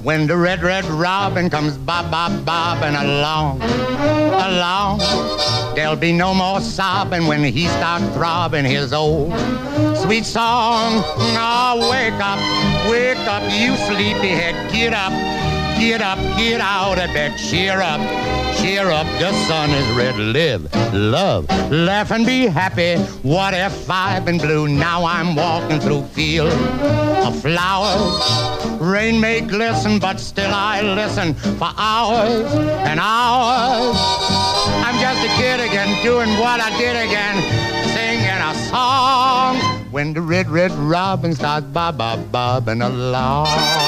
when the red, red robin comes bobbing along, along. There'll be no more sobbing when he starts throbbing his old sweet song. Oh, wake up, you sleepyhead, get up, get up, get out of bed, cheer up, the sun is red, live, love, laugh and be happy. What if I've been blue? Now I'm walking through fields of flowers. Rain may glisten, but still I listen for hours and hours. I'm just a kid again, doing what I did again, singing a song when the red, red robin starts bobbing along.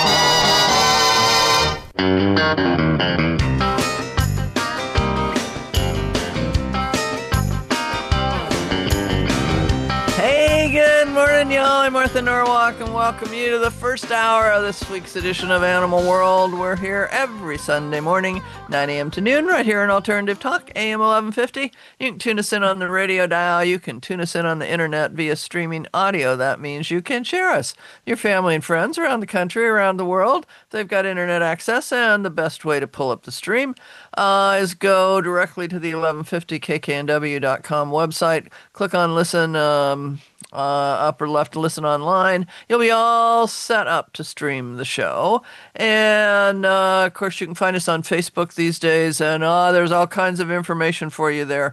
Hey, good morning, y'all. I'm Martha Norwalk, and welcome you to the first hour of this week's edition of Animal World. We're here every Sunday morning, 9 a.m. to noon, right here on Alternative Talk, AM 1150. You can tune us in on the radio dial. You can tune us in on the internet via streaming audio. That means you can share us, your family and friends around the country, around the world. They've got internet access, and the best way to pull up the stream is go directly to the 1150kknw.com website. Click on listen upper left to listen online. You'll be all set up to stream the show. And, of course, you can find us on Facebook these days, and there's all kinds of information for you there.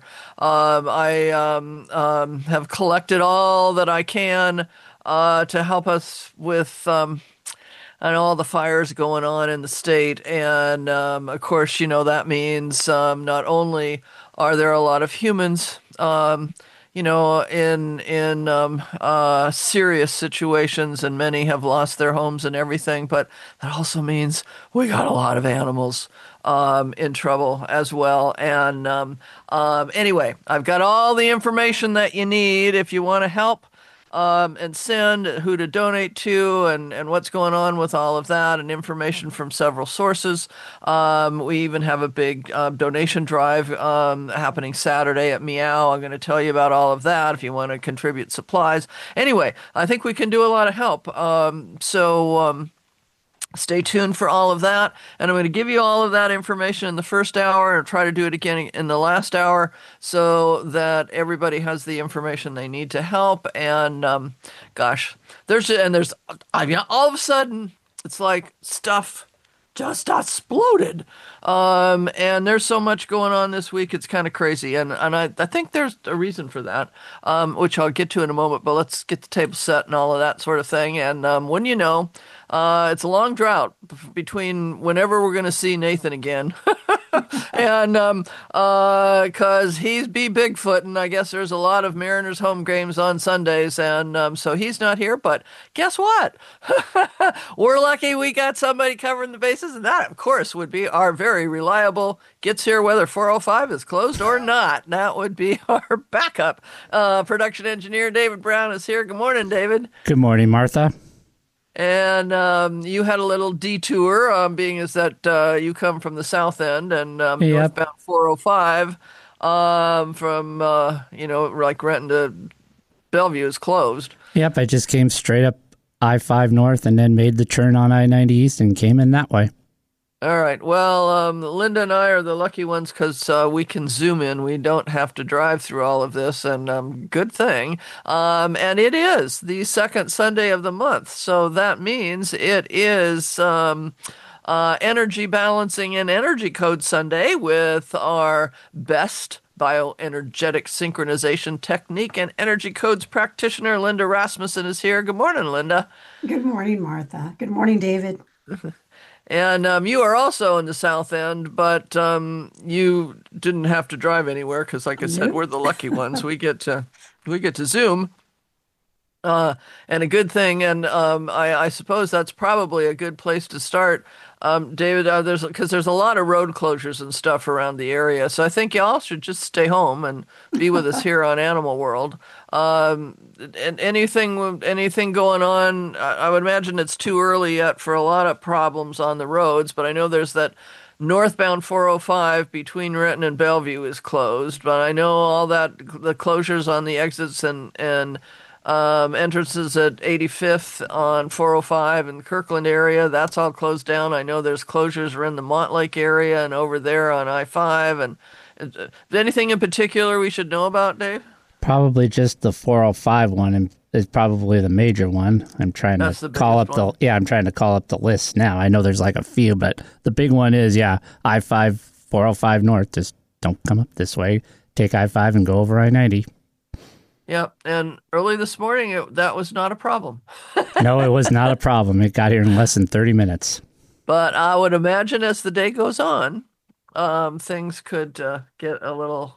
I have collected all that I can to help us with and all the fires going on in the state. And, of course, you know, that means not only are there a lot of humans in serious situations, and many have lost their homes and everything, but that also means we got a lot of animals in trouble as well. And anyway, I've got all the information that you need if you want to help and send, who to donate to, and what's going on with all of that, and information from several sources. We even have a big donation drive happening Saturday at Meow. I'm going to tell you about all of that if you want to contribute supplies. Anyway, I think we can do a lot of help. Stay tuned for all of that, and I'm going to give you all of that information in the first hour and try to do it again in the last hour so that everybody has the information they need to help. And there's all of a sudden it's like stuff just exploded. And there's so much going on this week, it's kind of crazy. And I think there's a reason for that, which I'll get to in a moment, but let's get the table set and all of that sort of thing. And when you know, it's a long drought between whenever we're going to see Nathan again. And because he's Bigfoot, and I guess there's a lot of Mariners home games on Sundays, and so he's not here. But guess what? We're lucky we got somebody covering the bases, and that, of course, would be our very reliable gets here whether 405 is closed or not. That would be our backup. Production engineer David Brown is here. Good morning, David. Good morning, Martha. And you had a little detour, being as that you come from the south end, and northbound 405 from, like Renton to Bellevue is closed. Yep, I just came straight up I-5 north and then made the turn on I-90 east and came in that way. All right. Well, Linda and I are the lucky ones because we can zoom in. We don't have to drive through all of this, and good thing. And it is the second Sunday of the month, so that means it is Energy Balancing and Energy Code Sunday with our best bioenergetic synchronization technique and energy codes practitioner, Linda Rasmussen, is here. Good morning, Linda. Good morning, Martha. Good morning, David. And you are also in the South End, but you didn't have to drive anywhere because, like I said, we're the lucky ones. We get to Zoom, and a good thing. And I suppose that's probably a good place to start, David. There's a lot of road closures and stuff around the area, so I think y'all should just stay home and be with us here on Animal World. And anything going on, I would imagine it's too early yet for a lot of problems on the roads, but I know there's that northbound 405 between Renton and Bellevue is closed, but I know all that, the closures on the exits and Entrances at 85th on 405 in the Kirkland area. That's all closed down. I know there's closures around the Montlake area and over there on I-5. And anything in particular we should know about, Dave? Probably just the 405 one and is probably the major one. I'm trying That's to the call up biggest one. I'm trying to call up the list now. I know there's like a few, but the big one is I-5 405 north. Just don't come up this way. Take I-5 and go over I-90. Yep. And early this morning, that was not a problem. No, it was not a problem. It got here in less than 30 minutes. But I would imagine as the day goes on, things could get a little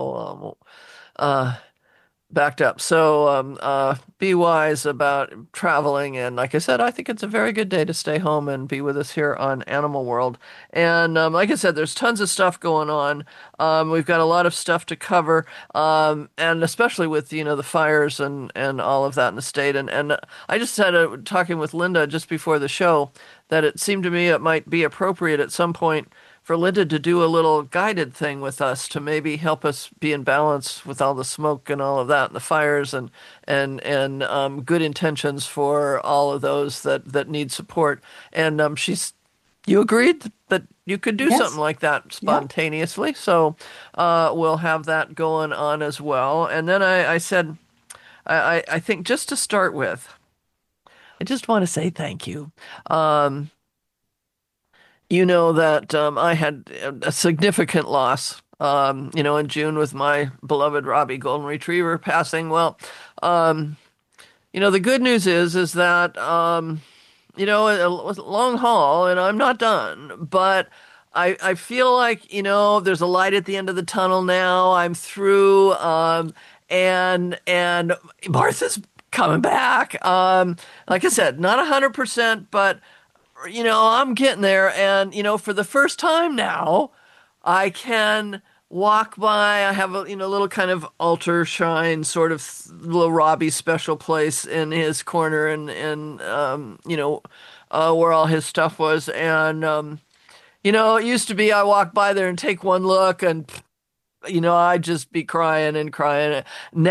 backed up. So be wise about traveling. And like I said, I think it's a very good day to stay home and be with us here on Animal World. And like I said, there's tons of stuff going on. We've got a lot of stuff to cover, and especially with the fires and all of that in the state. And I just had talking with Linda just before the show that it seemed to me it might be appropriate at some point for Linda to do a little guided thing with us to maybe help us be in balance with all the smoke and all of that and the fires and good intentions for all of those that need support. And you agreed that you could do Yes. something like that spontaneously. So we'll have that going on as well. And then I said, I think just to start with, I just want to say thank you. You know that I had a significant loss, in June with my beloved Robbie Golden Retriever passing. Well, the good news is that, it was a long haul and I'm not done, but I feel like, there's a light at the end of the tunnel now. I'm through, and Martha's coming back. Like I said, not 100%, but I'm getting there. And, for the first time now, I can walk by. I have a, little kind of altar shrine, sort of little Robbie special place in his corner and where all his stuff was. And, it used to be I walk by there and take one look and, I'd just be crying and crying.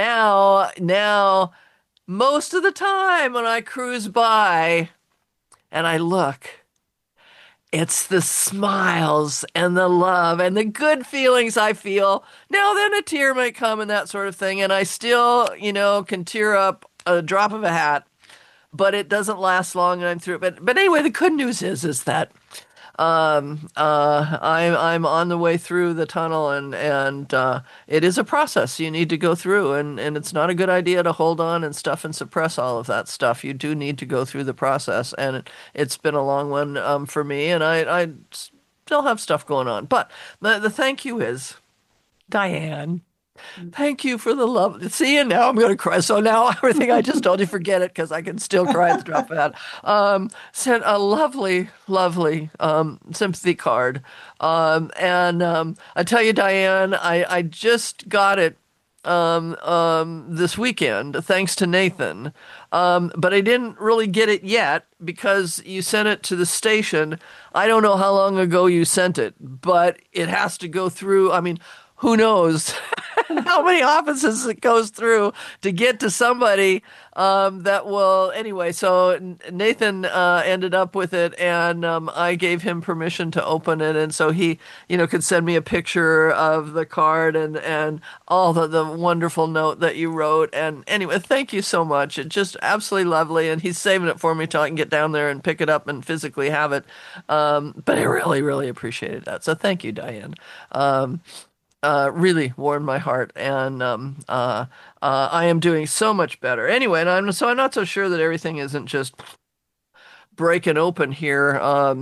Now, most of the time when I cruise by, and I look, it's the smiles and the love and the good feelings I feel. Now then a tear might come and that sort of thing. And I still, can tear up a drop of a hat, but it doesn't last long and I'm through it. But anyway, the good news is that I'm on the way through the tunnel and it is a process you need to go through and it's not a good idea to hold on and stuff and suppress all of that stuff. You do need to go through the process and it's been a long one for me and I still have stuff going on. But the thank you is, Diane. Thank you for the love. See, and now I'm going to cry. So now everything I just told you, forget it, because I can still cry at the drop of a hat. Sent a lovely, lovely sympathy card. I tell you, Diane, I just got it this weekend, thanks to Nathan. But I didn't really get it yet because you sent it to the station. I don't know how long ago you sent it, but it has to go through. I mean, who knows how many offices it goes through to get to somebody that will. Anyway, so Nathan ended up with it, and I gave him permission to open it, and so he, could send me a picture of the card and all the wonderful note that you wrote. And anyway, thank you so much. It's just absolutely lovely, and he's saving it for me till I can get down there and pick it up and physically have it. But I really, really appreciated that. So thank you, Diane. Really warmed my heart, and I am doing so much better. Anyway, and I'm not so sure that everything isn't just breaking open here.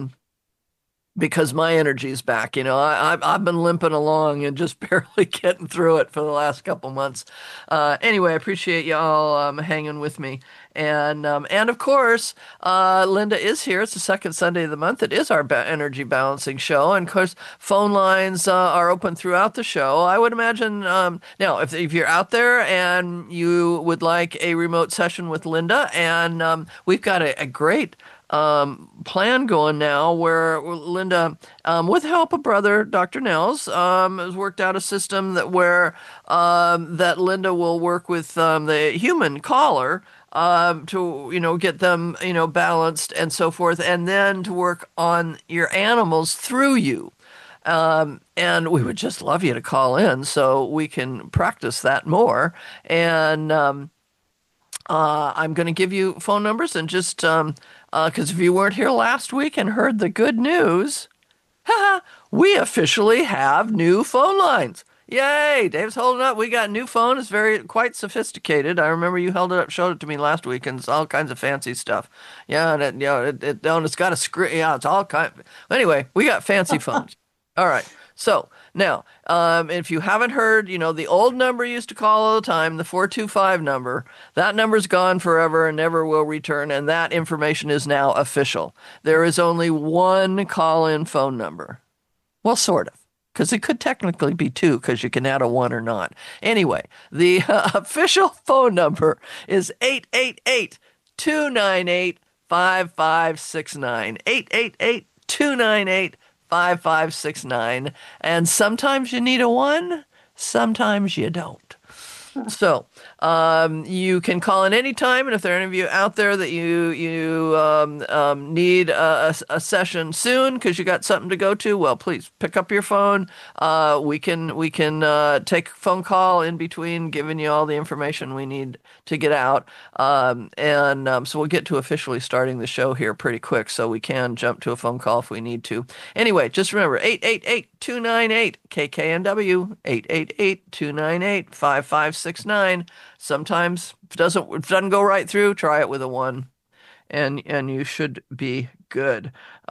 Because my energy's back. I've been limping along and just barely getting through it for the last couple months. Anyway, I appreciate y'all hanging with me. And of course, Linda is here. It's the second Sunday of the month. It is our energy balancing show. And of course, phone lines are open throughout the show. I would imagine, now, if you're out there and you would like a remote session with Linda, and we've got a great plan going now where Linda, with the help of brother Dr. Nels, has worked out a system that Linda will work with the human caller to get them balanced and so forth, and then to work on your animals through you. And we would just love you to call in so we can practice that more. And I'm going to give you phone numbers and just because if you weren't here last week and heard the good news, we officially have new phone lines. Yay! Dave's holding up. We got new phone. It's quite sophisticated. I remember you held it up, showed it to me last week, and it's all kinds of fancy stuff. Yeah, and it's got a screen. Yeah, it's all kind. Anyway, we got fancy phones. All right. So now, if you haven't heard, the old number used to call all the time, the 425 number, that number's gone forever and never will return, and that information is now official. There is only one call-in phone number. Well, sort of, because it could technically be two, because you can add a one or not. Anyway, the official phone number is 888-298-5569. 888-298-5569. And sometimes you need a one, sometimes you don't. So you can call in anytime, and if there are any of you out there that you need a session soon because you got something to go to, well, please pick up your phone. We can take a phone call in between, giving you all the information we need to get out. So we'll get to officially starting the show here pretty quick, so we can jump to a phone call if we need to. Anyway, just remember 888-298-KKNW, 888-298-5569. Sometimes if it doesn't go right through, try it with a one, and you should be good.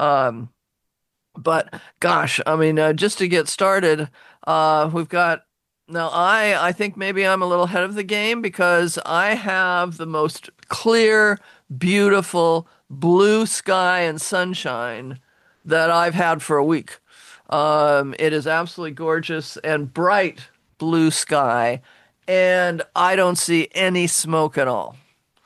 But gosh, I mean, just to get started, we've got now. I think maybe I'm a little ahead of the game because I have the most clear, beautiful blue sky and sunshine that I've had for a week. It is absolutely gorgeous and bright blue sky, and I don't see any smoke at all.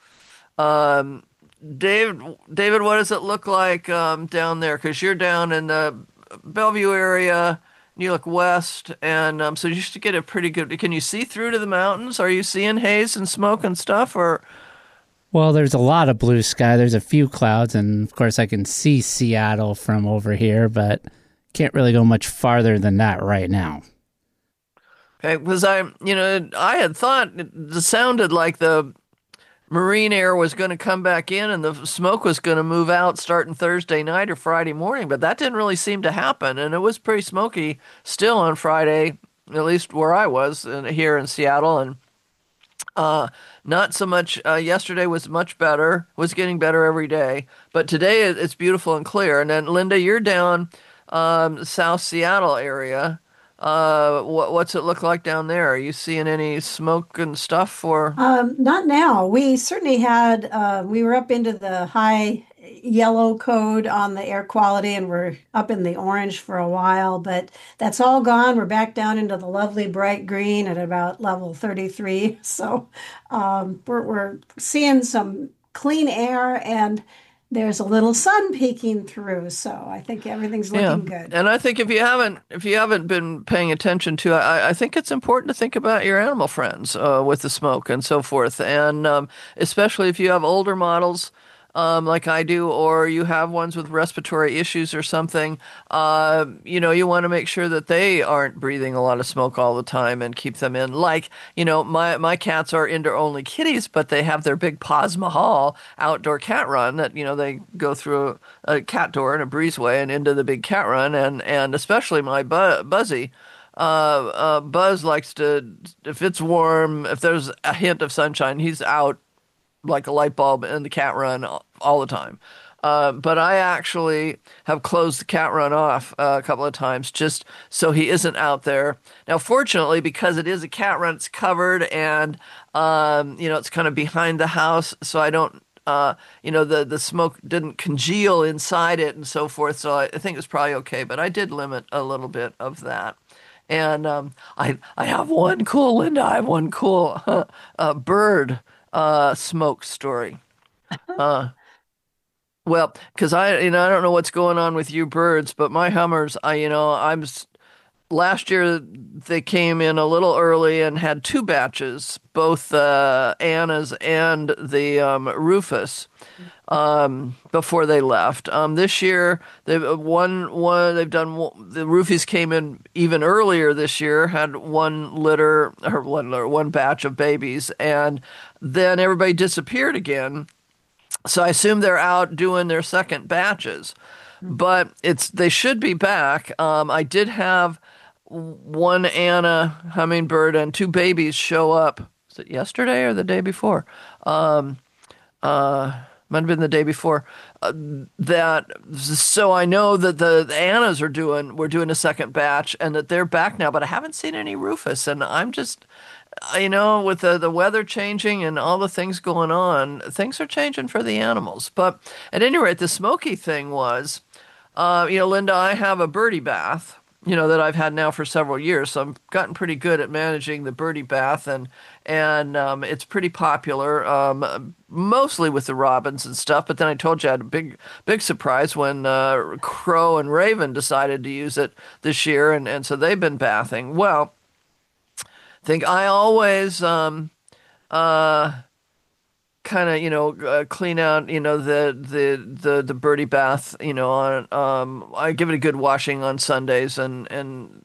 David, what does it look like down there? Because you're down in the Bellevue area, and you look west, and so you should get a pretty good. Can you see through to the mountains? Are you seeing haze and smoke and stuff, or? Well, there's a lot of blue sky. There's a few clouds, and of course I can see Seattle from over here, but can't really go much farther than that right now. Okay, because I had thought it sounded like the marine air was going to come back in and the smoke was going to move out starting Thursday night or Friday morning, but that didn't really seem to happen, and it was pretty smoky still on Friday, at least where I was here in Seattle, and not so much. Yesterday was much better, was getting better every day, but today it's beautiful and clear. And then Linda, you're down South Seattle area. What's it look like down there? Are you seeing any smoke and stuff or? Not now. We certainly had, we were up into the high yellow code on the air quality and we're up in the orange for a while, but that's all gone. We're back down into the lovely bright green at about level 33. So we're seeing some clean air and there's a little sun peeking through, so I think everything's looking good. And I think if you haven't been paying attention to, I think it's important to think about your animal friends with the smoke and so forth, and especially if you have older models like I do, or you have ones with respiratory issues or something. You want to make sure that they aren't breathing a lot of smoke all the time and keep them in. Like, my cats are indoor only kitties, but they have their big Paz Mahal outdoor cat run that, they go through a cat door and a breezeway and into the big cat run. And especially my Buzzy, Buzz likes to, if it's warm, if there's a hint of sunshine, he's out like a light bulb in the cat run all the time. But I actually have closed the cat run off a couple of times just so he isn't out there. Now, fortunately, because it is a cat run, it's covered and, it's kind of behind the house. So I don't, the smoke didn't congeal inside it and so forth. So I think it's probably okay. But I did limit a little bit of that. And I have one cool, Linda, I have one cool bird smoke story. Well, because I don't know what's going on with you birds, but my hummers, last year they came in a little early and had two batches, both Anna's and the Rufus, before they left. This year they've they've done the Roofies came in even earlier this year, had one batch of babies, and then everybody disappeared again. So I assume they're out doing their second batches, but they should be back. I did have one Anna hummingbird and two babies show up. Was it yesterday or the day before? Might have been the day before. So I know that the Annas we're doing a second batch and that they're back now, but I haven't seen any Rufus, and I'm just, with the weather changing and all the things going on, things are changing for the animals. But at any rate, the smoky thing was, Linda, I have a birdie bath, that I've had now for several years. So I've gotten pretty good at managing the birdie bath, and it's pretty popular, mostly with the robins and stuff. But then I told you I had a big surprise when crow and raven decided to use it this year, and so they've been bathing. Well, I think I always kind of clean out the birdie bath on I give it a good washing on Sundays and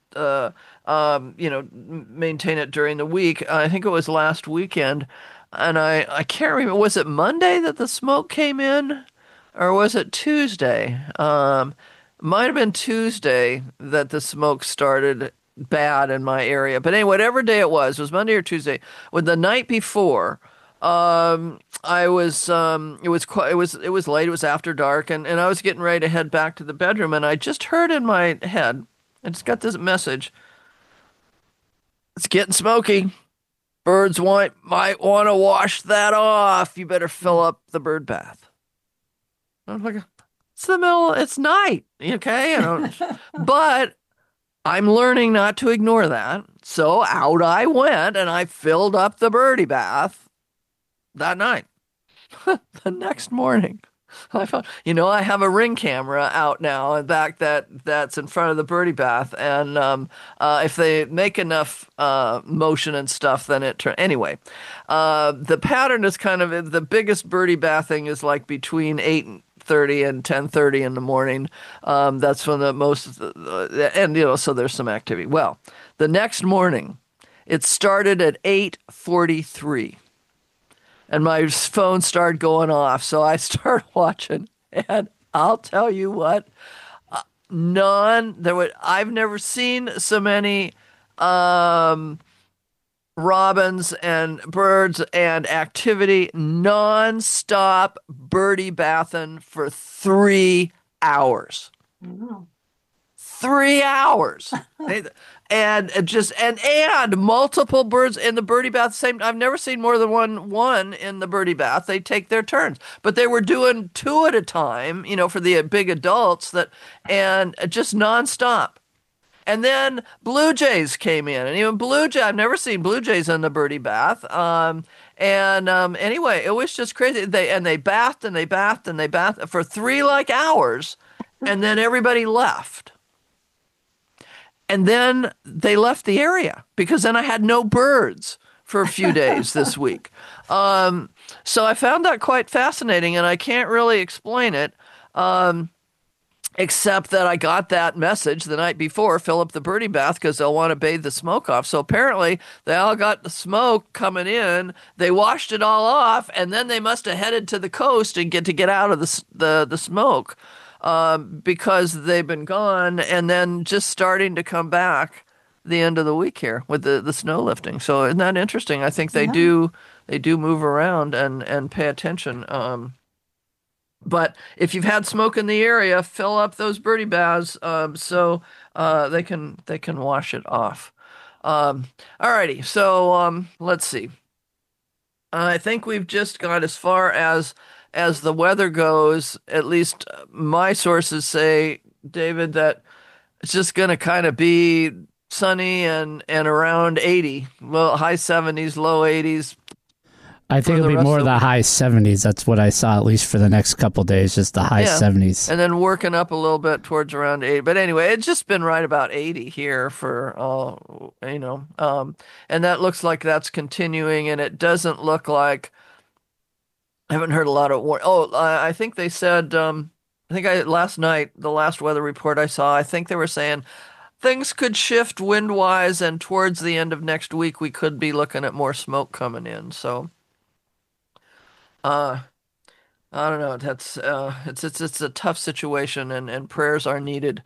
maintain it during the week. I think it was last weekend, and I can't remember, was it Monday that the smoke came in, or was it Tuesday? Might have been Tuesday that the smoke started bad in my area, but anyway, whatever day it was Monday or Tuesday. When the night before, it was late. It was after dark, and I was getting ready to head back to the bedroom, and I just heard in my head, I just got this message: it's getting smoky. Birds might want to wash that off. You better fill up the bird bath. I'm like, it's night, okay? But I'm learning not to ignore that. So out I went, and I filled up the birdie bath that night. The next morning, I found, I have a Ring camera out now and back that's in front of the birdie bath, and if they make enough motion and stuff, then it turns. Anyway, the pattern is kind of, the biggest birdie bathing is like between 8:30 and 10:30 in the morning. That's when the most, so there's some activity. Well, the next morning, it started at 8:43. And my phone started going off, so I started watching, and I'll tell you what, I've never seen so many robins and birds and activity, non-stop birdie bathing for 3 hours. Wow. 3 hours. And multiple birds in the birdie bath. I've never seen more than one in the birdie bath. They take their turns, but they were doing two at a time, for the big adults, and just nonstop. And then blue jays came in, and even I've never seen blue jays in the birdie bath. Anyway, it was just crazy. They bathed and they bathed and they bathed for 3 hours, and then everybody left. And then they left the area because then I had no birds for a few days this week. So I found that quite fascinating, and I can't really explain it, except that I got that message the night before: fill up the birdie bath because they'll want to bathe the smoke off. So apparently they all got the smoke coming in. They washed it all off, and then they must have headed to the coast and get out of the smoke. Because they've been gone, and then just starting to come back the end of the week here with the snow lifting. So isn't that interesting? I think they do move around and pay attention. But if you've had smoke in the area, fill up those birdie baths so they can wash it off. Alrighty, so let's see. I think we've just got as far as the weather goes. At least my sources say, David, that it's just going to kind of be sunny and around 80, high 70s, low 80s. I think it'll be more of the high 70s. That's what I saw, at least for the next couple days, just the high 70s. And then working up a little bit towards around 80. But anyway, it's just been right about 80 here for, and that looks like that's continuing, and it doesn't look like, I haven't heard a lot of, I think they said, last night, the last weather report I saw, I think they were saying things could shift wind-wise, and towards the end of next week, we could be looking at more smoke coming in. So, I don't know. That's it's a tough situation, and prayers are needed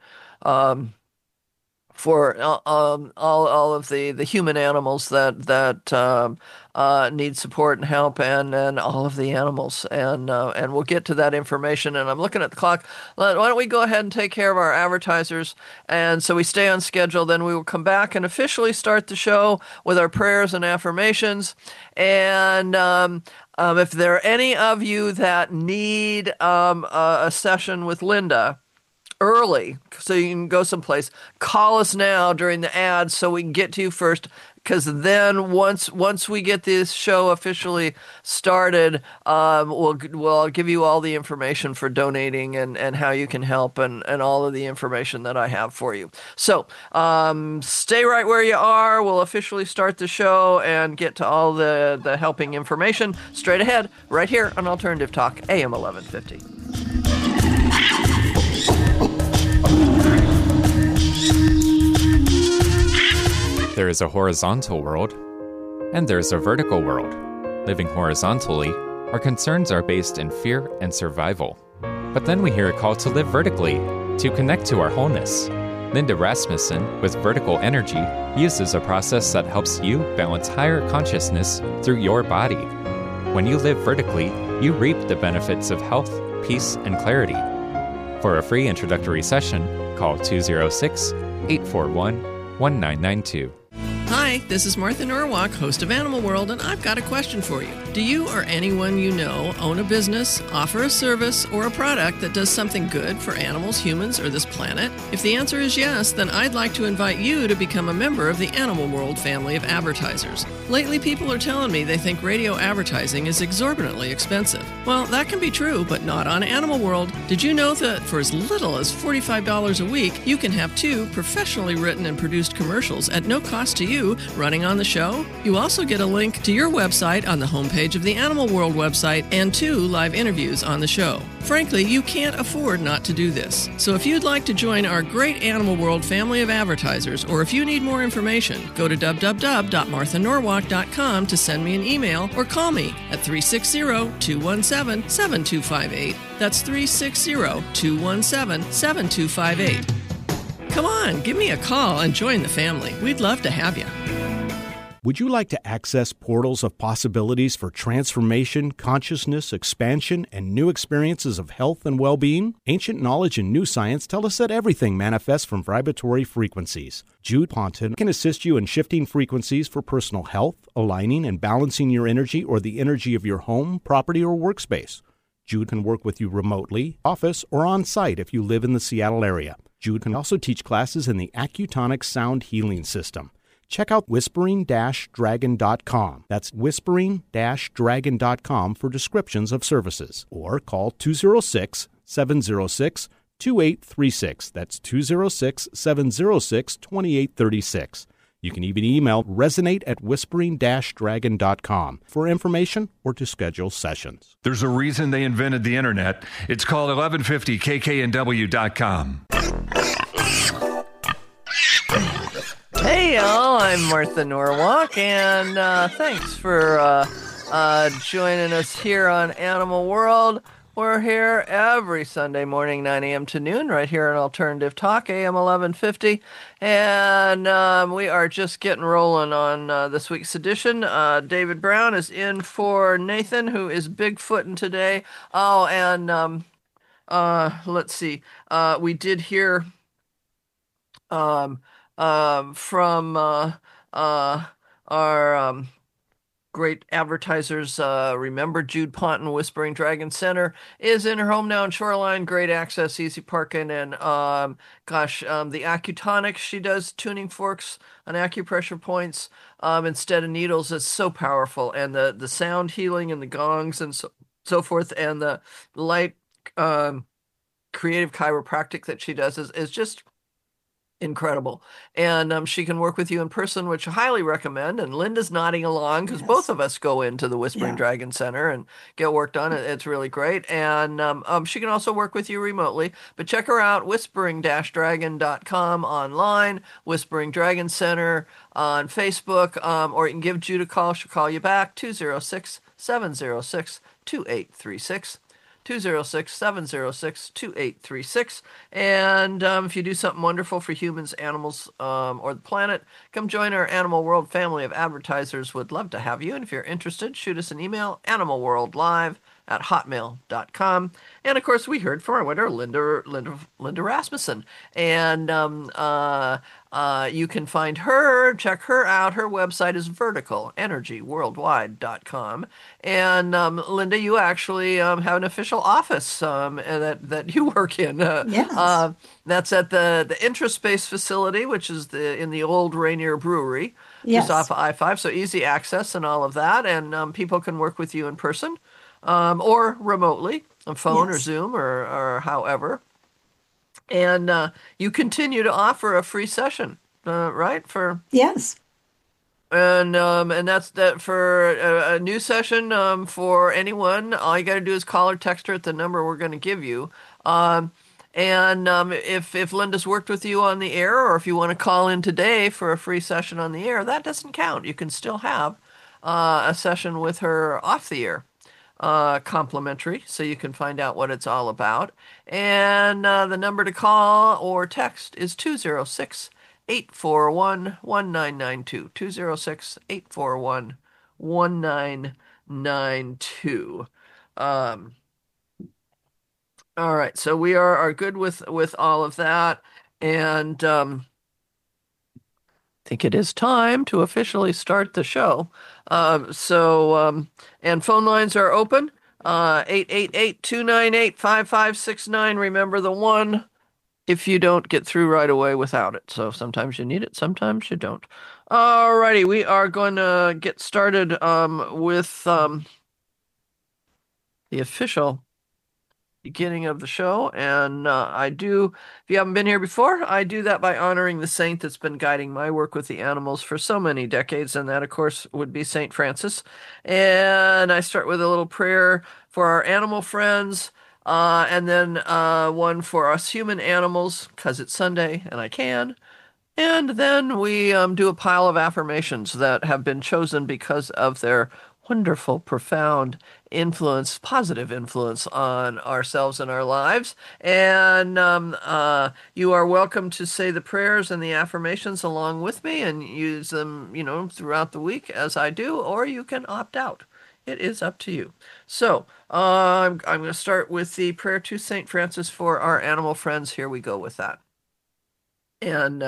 for all of the human animals that need support and help, and all of the animals, and we'll get to that information. And I'm looking at the clock. Why don't we go ahead and take care of our advertisers, and so we stay on schedule. Then we will come back and officially start the show with our prayers and affirmations. And if there are any of you that need a session with Linda early, so you can go someplace, call us now during the ads so we can get to you first, because then once we get this show officially started, we'll give you all the information for donating and how you can help, and all of the information that I have for you. So stay right where you are. We'll officially start the show and get to all the helping information straight ahead right here on Alternative Talk AM 1150. There is a horizontal world, and there's a vertical world. Living horizontally, our concerns are based in fear and survival. But then we hear a call to live vertically, to connect to our wholeness. Linda Rasmussen, with Vertical Energy, uses a process that helps you balance higher consciousness through your body. When you live vertically, you reap the benefits of health, peace, and clarity. For a free introductory session, call 206-841-1992. Hi, this is Martha Norwalk, host of Animal World, and I've got a question for you. Do you or anyone you know own a business, offer a service, or a product that does something good for animals, humans, or this planet? If the answer is yes, then I'd like to invite you to become a member of the Animal World family of advertisers. Lately, people are telling me they think radio advertising is exorbitantly expensive. Well, that can be true, but not on Animal World. Did you know that for as little as $45 a week, you can have 2 professionally written and produced commercials at no cost to you running on the show? You also get a link to your website on the homepage of the Animal World website and 2 live interviews on the show. Frankly, you can't afford not to do this. So if you'd like to join our great Animal World family of advertisers, or if you need more information, go to www.marthanorwalk.com to send me an email or call me at 360-217-7258. That's 360-217-7258. Come on, give me a call and join the family. We'd love to have you. Would you like to access portals of possibilities for transformation, consciousness, expansion, and new experiences of health and well-being? Ancient knowledge and new science tell us that everything manifests from vibratory frequencies. Jude Ponton can assist you in shifting frequencies for personal health, aligning and balancing your energy or the energy of your home, property, or workspace. Jude can work with you remotely, office, or on-site if you live in the Seattle area. Jude can also teach classes in the Accutonic Sound Healing System. Check out whispering-dragon.com. That's whispering-dragon.com for descriptions of services. Or call 206-706-2836. That's 206-706-2836. You can even email resonate@whispering-dragon.com for information or to schedule sessions. There's a reason they invented the internet. It's called 1150kknw.com. Hey y'all, I'm Martha Norwalk, and thanks for joining us here on Animal World. We're here every Sunday morning, 9 a.m. to noon, right here on Alternative Talk, AM 1150. And we are just getting rolling on this week's edition. David Brown is in for Nathan, who is Bigfooting today. Oh, and let's see. We did hear from our great advertisers remember Jude Ponton. Whispering Dragon Center is in her hometown Shoreline. Great access, easy parking, and the Accutonics, she does tuning forks on acupressure points instead of needles. It's so powerful, and the sound healing and the gongs and so forth, and the light creative chiropractic that she does is just incredible. And she can work with you in person, which I highly recommend. And Linda's nodding along because both of us go into the Whispering Dragon Center and get work done. It's really great. And she can also work with you remotely. But check her out, whispering-dragon.com online, Whispering Dragon Center on Facebook, or you can give Jude a call. She'll call you back, 206-706-2836. 206-706-2836. And if you do something wonderful for humans, animals, or the planet, come join our Animal World family of advertisers. Would love to have you. And if you're interested, shoot us an email, animalworldlive@hotmail.com. And of course, we heard from our winner, Linda Rasmussen. And you can find her, check her out. Her website is verticalenergyworldwide.com. And Linda, you actually have an official office that you work in. Yes. That's at the Intraspace facility, which is in the old Rainier Brewery, Yes. just off of I-5. So easy access and all of that. And people can work with you in person or remotely on phone or Zoom or however. And you continue to offer a free session, right? Yes. And that's that for a new session for anyone. All you got to do is call or text her at the number we're going to give you. If Linda's worked with you on the air, or if you want to call in today for a free session on the air, that doesn't count. You can still have a session with her off the air. Complimentary, so you can find out what it's all about. And the number to call or text is 206-841-1992. 206-841-1992. All right, so we are good with all of that, and I think it is time to officially start the show. And phone lines are open, 888-298-5569. Remember the one if you don't get through right away without it. So sometimes you need it, sometimes you don't. All righty, we are going to get started with the official beginning of the show. And if you haven't been here before, I do that by honoring the saint that's been guiding my work with the animals for so many decades, and that of course would be Saint Francis. And I start with a little prayer for our animal friends, and then one for us human animals because it's Sunday and I can. And then we do a pile of affirmations that have been chosen because of their wonderful, profound influence, positive influence on ourselves and our lives. And you are welcome to say the prayers and the affirmations along with me and use them, throughout the week as I do, or you can opt out. It is up to you. So I'm going to start with the prayer to St. Francis for our animal friends. Here we go with that. And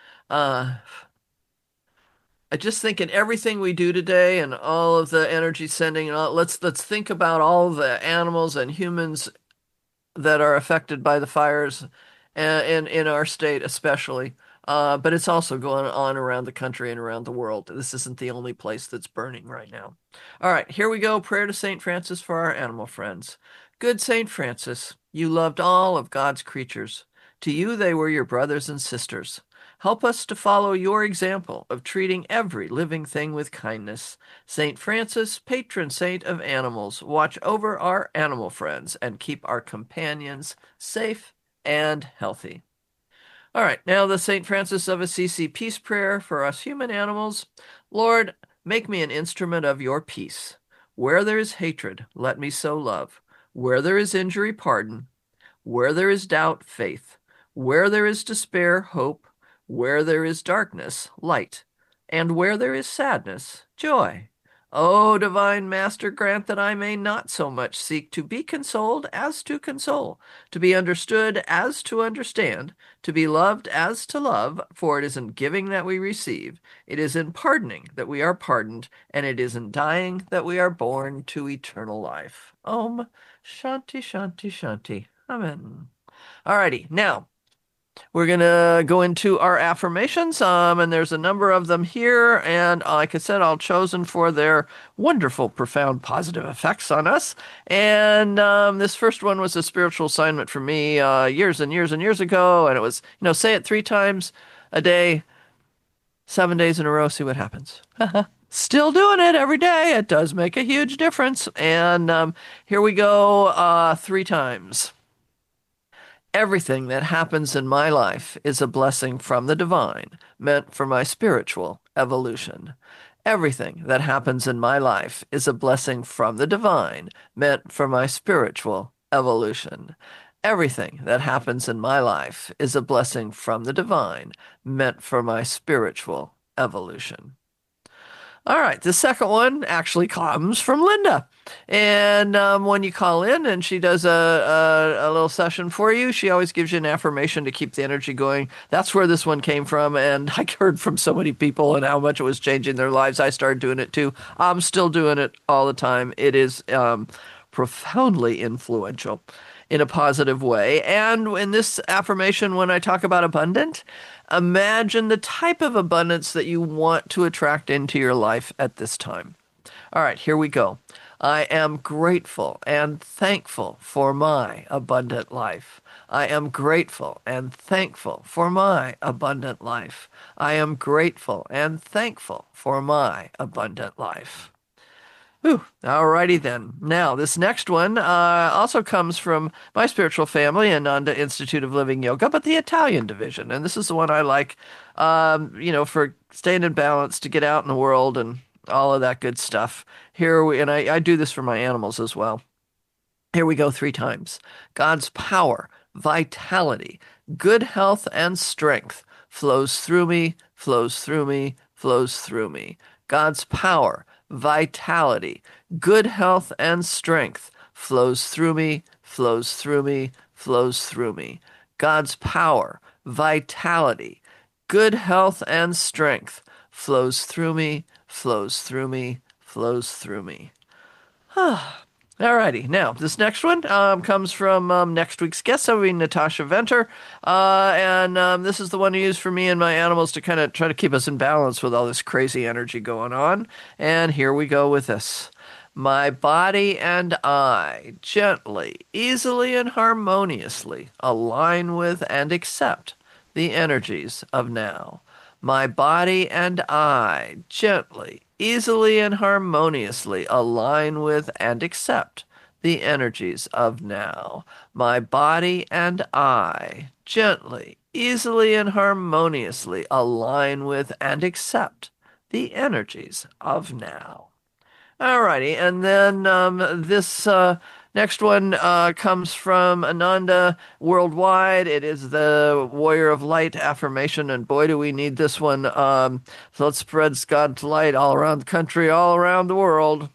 I just think in everything we do today and all of the energy sending, let's think about all the animals and humans that are affected by the fires, and in our state especially. But it's also going on around the country and around the world. This isn't the only place that's burning right now. All right, here we go. Prayer to St. Francis for our animal friends. Good St. Francis, you loved all of God's creatures. To you they were your brothers and sisters. Help us to follow your example of treating every living thing with kindness. St. Francis, patron saint of animals, watch over our animal friends and keep our companions safe and healthy. All right, now the St. Francis of Assisi peace prayer for us human animals. Lord, make me an instrument of your peace. Where there is hatred, let me sow love. Where there is injury, pardon. Where there is doubt, faith. Where there is despair, hope. Where there is darkness, light, and where there is sadness, joy. O divine Master, grant that I may not so much seek to be consoled as to console, to be understood as to understand, to be loved as to love, for it is in giving that we receive, it is in pardoning that we are pardoned, and it is in dying that we are born to eternal life. Om Shanti Shanti Shanti. Amen. Alrighty, now we're going to go into our affirmations, and there's a number of them here, and like I said, all chosen for their wonderful, profound, positive effects on us. And this first one was a spiritual assignment for me years and years and years ago, and it was, say it 3 times a day, 7 days in a row, see what happens. Still doing it every day. It does make a huge difference. And here we go 3 times. Everything that happens in my life is a blessing from the divine, meant for my spiritual evolution. Everything that happens in my life is a blessing from the divine, meant for my spiritual evolution. Everything that happens in my life is a blessing from the divine, meant for my spiritual evolution. All right, the second one actually comes from Linda. And when you call in and she does a little session for you, she always gives you an affirmation to keep the energy going. That's where this one came from. And I heard from so many people and how much it was changing their lives. I started doing it too. I'm still doing it all the time. It is profoundly influential in a positive way. And in this affirmation, when I talk about abundant, imagine the type of abundance that you want to attract into your life at this time. All right, here we go. I am grateful and thankful for my abundant life. I am grateful and thankful for my abundant life. I am grateful and thankful for my abundant life. Whew. Alrighty then. Now, this next one also comes from my spiritual family, Ananda Institute of Living Yoga, but the Italian division. And this is the one I like, for staying in balance, to get out in the world and all of that good stuff. I do this for my animals as well. Here we go 3 times. God's power, vitality, good health, and strength flows through me, flows through me, flows through me. God's power, vitality, good health, and strength flows through me, flows through me, flows through me. God's power, vitality, good health, and strength flows through me, flows through me, flows through me. Alrighty, now this next one comes from next week's guest, that will be Natasha Venter, and this is the one I use for me and my animals to kind of try to keep us in balance with all this crazy energy going on. And here we go with this. My body and I gently, easily, and harmoniously align with and accept the energies of now. My body and I gently, easily, and harmoniously align with and accept the energies of now. My body and I gently, easily, and harmoniously align with and accept the energies of now. Alrighty, and then this next one comes from Ananda Worldwide. It is the Warrior of Light affirmation, and boy, do we need this one. So let's spread God's light all around the country, all around the world.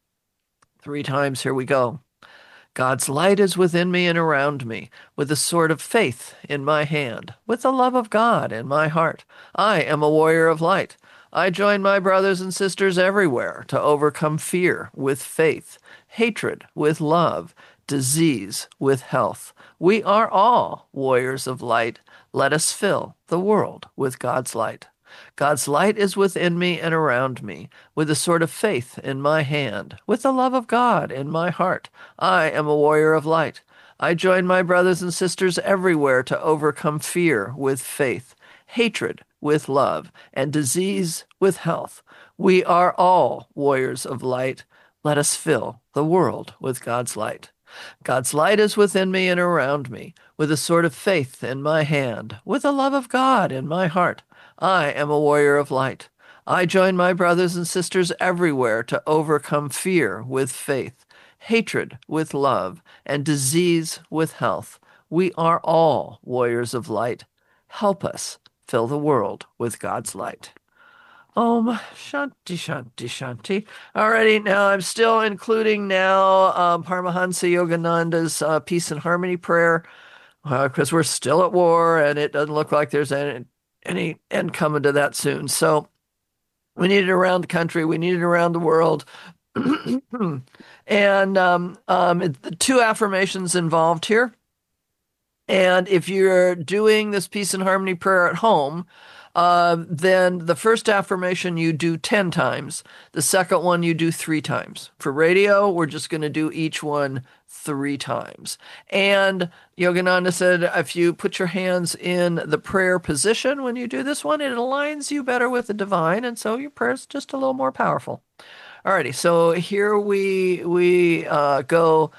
3 times, here we go. God's light is within me and around me, with the sword of faith in my hand, with the love of God in my heart. I am a warrior of light. I join my brothers and sisters everywhere to overcome fear with faith, hatred with love, disease with health. We are all warriors of light. Let us fill the world with God's light. God's light is within me and around me, with the sword of faith in my hand, with the love of God in my heart. I am a warrior of light. I join my brothers and sisters everywhere to overcome fear with faith, hatred with love, and disease with health. We are all warriors of light. Let us fill the world with God's light. God's light is within me and around me, with the sword of faith in my hand, with the love of God in my heart. I am a warrior of light. I join my brothers and sisters everywhere to overcome fear with faith, hatred with love, and disease with health. We are all warriors of light. Help us fill the world with God's light. Om Shanti Shanti Shanti. Alrighty, now I'm still including now Paramahansa Yogananda's Peace and Harmony prayer because we're still at war and it doesn't look like there's any end coming to that soon. So we need it around the country, we need it around the world. And the two affirmations involved here. And if you're doing this Peace and Harmony prayer at home, then the first affirmation you do 10 times. The second one you do 3 times. For radio, we're just going to do each one 3 times. And Yogananda said if you put your hands in the prayer position when you do this one, it aligns you better with the divine, and so your prayer is just a little more powerful. Alrighty, so here we go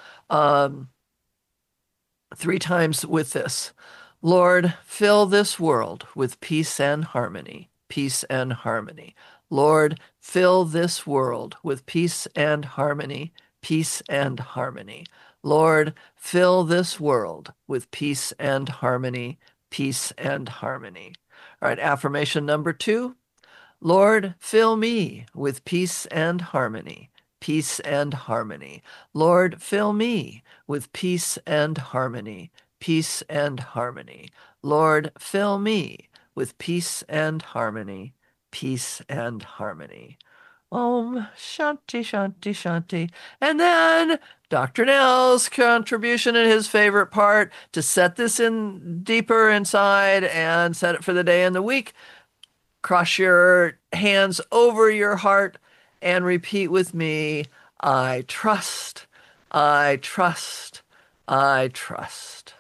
3 times with this. Lord, fill this world with peace and harmony, peace and harmony. Lord, fill this world with peace and harmony, peace and harmony. Lord, fill this world with peace and harmony, peace and harmony. All right, affirmation number 2. Lord, fill me with peace and harmony, peace and harmony. Lord, fill me with peace and harmony, peace and harmony. Lord, fill me with peace and harmony, peace and harmony. Om Shanti Shanti Shanti. And then Dr. Nell's contribution in his favorite part to set this in deeper inside and set it for the day and the week. Cross your hands over your heart and repeat with me, I trust, I trust, I trust.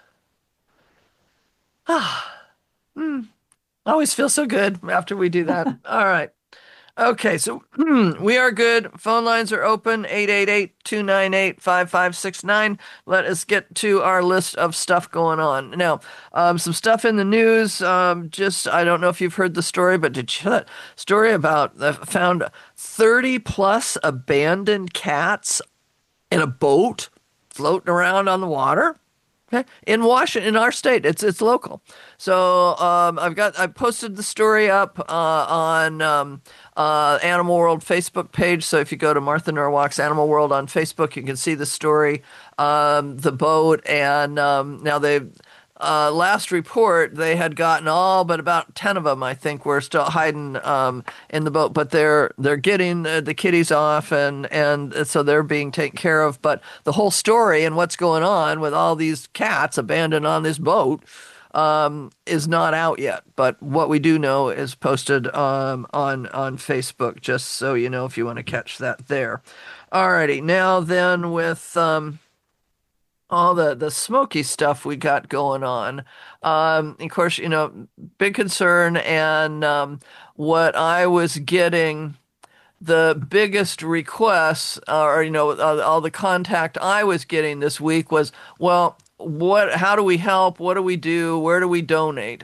I always feel so good after we do that. All right. Okay, so we are good. Phone lines are open, 888-298-5569. Let us get to our list of stuff going on. Now, some stuff in the news. I don't know if you've heard the story, but did you hear that story about found 30 plus abandoned cats in a boat floating around on the water? Okay. In Washington, in our state, it's local. So I posted the story up on Animal World Facebook page. So if you go to Martha Norwalk's Animal World on Facebook, you can see the story, the boat, and now they've. Last report, they had gotten all but about 10 of them, I think, were still hiding in the boat. But they're getting the kitties off, and so they're being taken care of. But the whole story and what's going on with all these cats abandoned on this boat is not out yet. But what we do know is posted on Facebook, just so you know if you want to catch that there. Alrighty, now then with... all the smoky stuff we got going on. Of course, big concern, and what I was getting, the biggest requests, all the contact I was getting this week was, well, how do we help? What do we do? Where do we donate?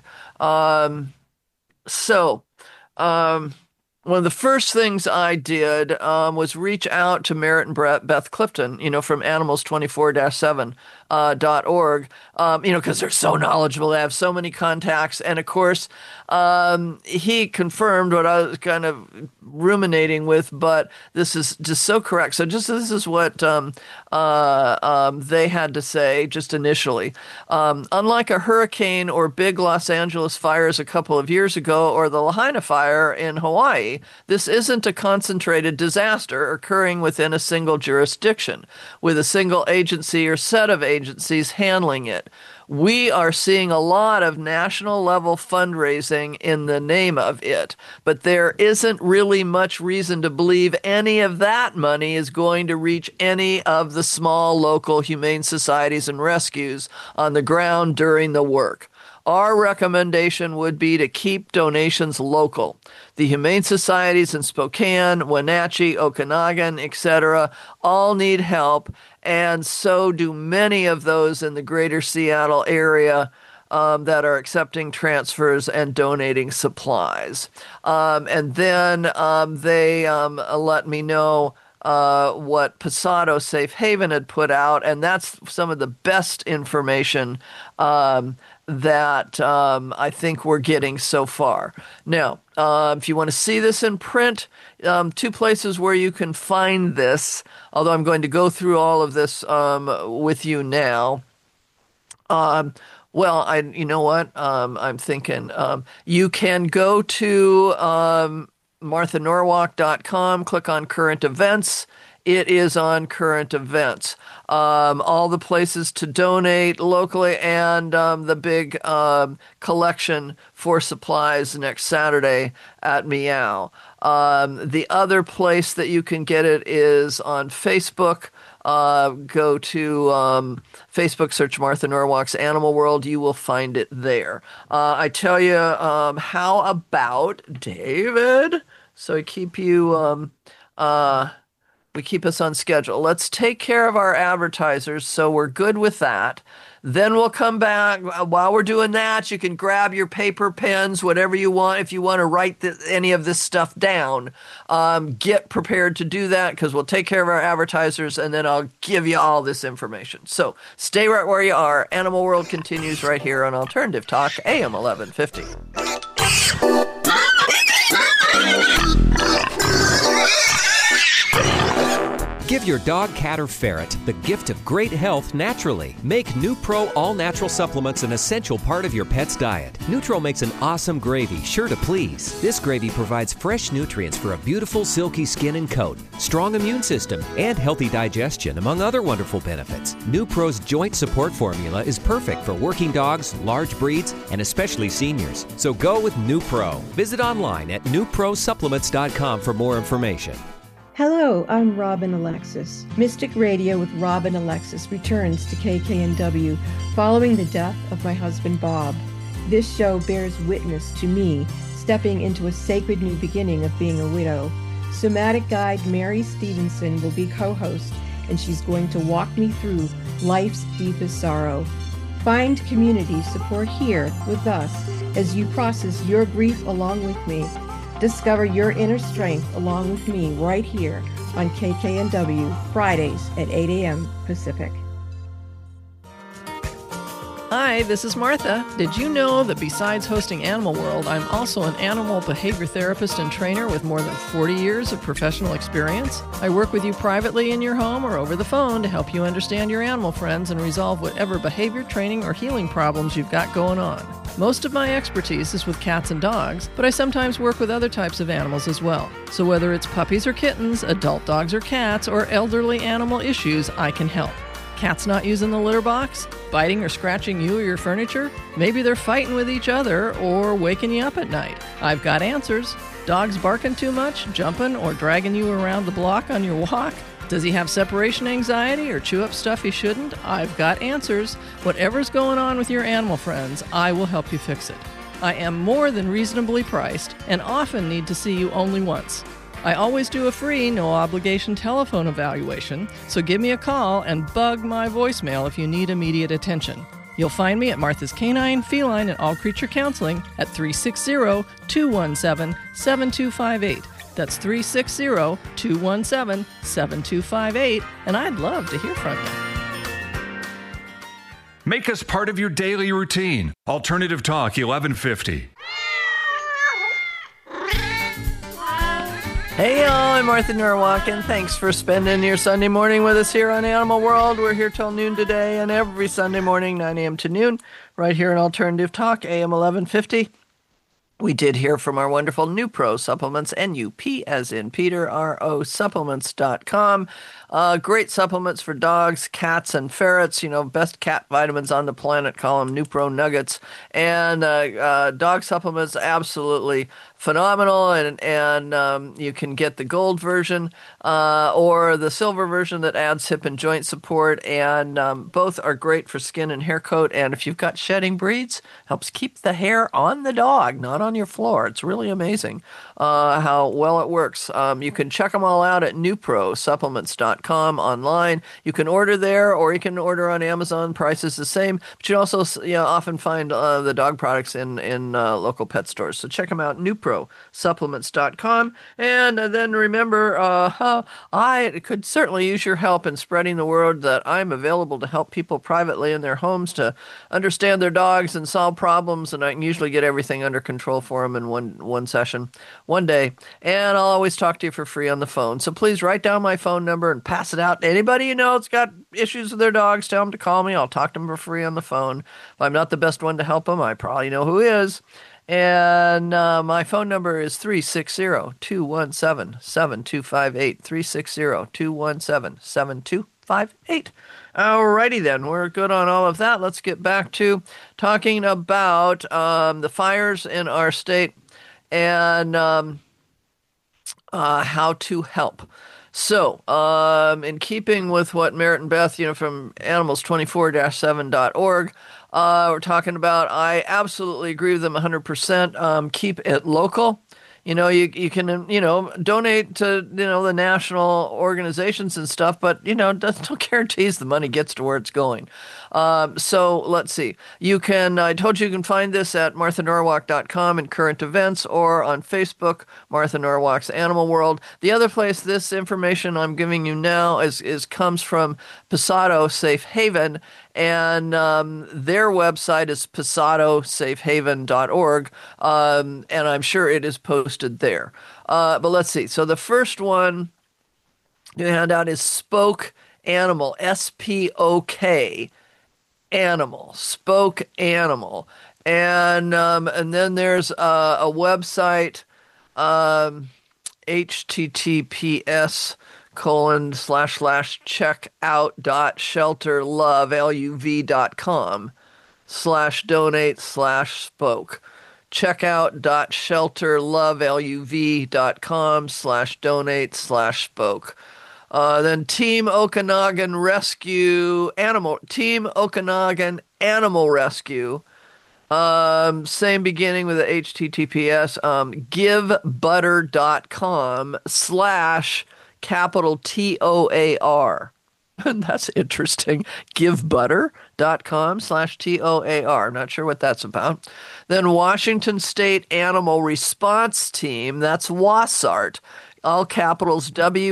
One of the first things I did was reach out to Merritt and Beth Clifton, from animals24-7.org, because they're so knowledgeable. They have so many contacts. And of course, he confirmed what I was kind of ruminating with, but this is just so correct. So this is what they had to say just initially. Unlike a hurricane or big Los Angeles fires a couple of years ago or the Lahaina fire in Hawaii, this isn't a concentrated disaster occurring within a single jurisdiction, with a single agency or set of agencies handling it. We are seeing a lot of national level fundraising in the name of it, but there isn't really much reason to believe any of that money is going to reach any of the small local humane societies and rescues on the ground during the work. Our recommendation would be to keep donations local. The humane societies in Spokane, Wenatchee, Okanagan, etc. all need help, and so do many of those in the greater Seattle area that are accepting transfers and donating supplies. And then they let me know what Pasado Safe Haven had put out, and that's some of the best information that I think we're getting so far. Now, if you want to see this in print, 2 places where you can find this, although I'm going to go through all of this with you now. Well, you know what? I'm thinking you can go to MarthaNorwalk.com, click on current events. It is on current events. All the places to donate locally and the big collection for supplies next Saturday at Meow. The other place that you can get it is on Facebook. Go to Facebook, search Martha Norwalk's Animal World. You will find it there. I tell you, how about David? So we keep you, we keep us on schedule. Let's take care of our advertisers, so we're good with that. Then we'll come back. While we're doing that, you can grab your paper, pens, whatever you want. If you want to write any of this stuff down, get prepared to do that, because we'll take care of our advertisers, and then I'll give you all this information. So stay right where you are. Animal World continues right here on Alternative Talk, AM 1150. Give your dog, cat, or ferret the gift of great health naturally. Make NuPro all-natural supplements an essential part of your pet's diet. Nutro makes an awesome gravy, sure to please. This gravy provides fresh nutrients for a beautiful, silky skin and coat, strong immune system, and healthy digestion, among other wonderful benefits. NuPro's joint support formula is perfect for working dogs, large breeds, and especially seniors. So go with NuPro. Visit online at NuProSupplements.com for more information. Hello, I'm Robin Alexis. Mystic Radio with Robin Alexis returns to KKNW following the death of my husband Bob. This show bears witness to me stepping into a sacred new beginning of being a widow. Somatic guide Mary Stevenson will be co-host, and she's going to walk me through life's deepest sorrow. Find community support here with us as you process your grief along with me. Discover your inner strength along with me right here on KKNW, Fridays at 8 a.m. Pacific. Hi, this is Martha. Did you know that besides hosting Animal World, I'm also an animal behavior therapist and trainer with more than 40 years of professional experience? I work with you privately in your home or over the phone to help you understand your animal friends and resolve whatever behavior training or healing problems you've got going on. Most of my expertise is with cats and dogs, but I sometimes work with other types of animals as well. So whether it's puppies or kittens, adult dogs or cats, or elderly animal issues, I can help. Cats not using the litter box? Biting or scratching you or your furniture? Maybe they're fighting with each other or waking you up at night. I've got answers. Dogs barking too much, jumping, or dragging you around the block on your walk? Does he have separation anxiety or chew up stuff he shouldn't? I've got answers. Whatever's going on with your animal friends, I will help you fix it. I am more than reasonably priced and often need to see you only once. I always do a free, no-obligation telephone evaluation, so give me a call and bug my voicemail if you need immediate attention. You'll find me at Martha's Canine, Feline, and All Creature Counseling at 360-217-7258. That's 360-217-7258, and I'd love to hear from you. Make us part of your daily routine. Alternative Talk 1150. Hey y'all, I'm Martha Norwalk, and thanks for spending your Sunday morning with us here on Animal World. We're here till noon today, and every Sunday morning, 9 a.m. to noon, right here on Alternative Talk, AM 1150. We did hear from our wonderful NuPro supplements, N-U-P as in Peter, R-O supplements.com. Great supplements for dogs, cats, and ferrets. You know, best cat vitamins on the planet, call them NuPro nuggets. And dog supplements, absolutely phenomenal. And you can get the gold version or the silver version that adds hip and joint support. And both are great for skin and hair coat. And if you've got shedding breeds, helps keep the hair on the dog, not on your floor. It's really amazing how well it works. You can check them all out at NuProSupplements.com online. You can order there, or you can order on Amazon. Price is the same, but you also often find the dog products in local pet stores. So check them out, NuProSupplements.com. And then remember, I could certainly use your help in spreading the word that I'm available to help people privately in their homes to understand their dogs and solve problems, and I can usually get everything under control for them in one session, one day, and I'll always talk to you for free on the phone. So please write down my phone number and pass it out to anybody you know that's got issues with their dogs. Tell them to call me. I'll talk to them for free on the phone. If I'm not the best one to help them, I probably know who is. And my phone number is 360-217-7258, 360-217-7258. Alrighty then, we're good on all of that. Let's get back to talking about the fires in our state and how to help. So, in keeping with what Merritt and Beth, from animals24-7.org, we're talking about, I absolutely agree with them 100%. Keep it local. You can, donate to, the national organizations and stuff, but, there's no guarantees the money gets to where it's going. So let's see. I told you can find this at marthanorwalk.com in current events, or on Facebook, Martha Norwalk's Animal World. The other place this information I'm giving you now comes from Pasado Safe Haven, and their website is pasadosafehaven.org, and I'm sure it is posted there. But let's see. So the first one you hand out is Spoke Animal, SPOK Animal, Spoke Animal, and then there's a website, https://checkout.shelterloveluv.com/donate/spoke, checkout.shelterloveluv.com/donate/spoke. Then Team Okanagan Animal Rescue. Same beginning with the HTTPS. givebutter.com/TOAR. That's interesting. givebutter.com/TOAR. Not sure what that's about. Then Washington State Animal Response Team. That's WASART. All capitals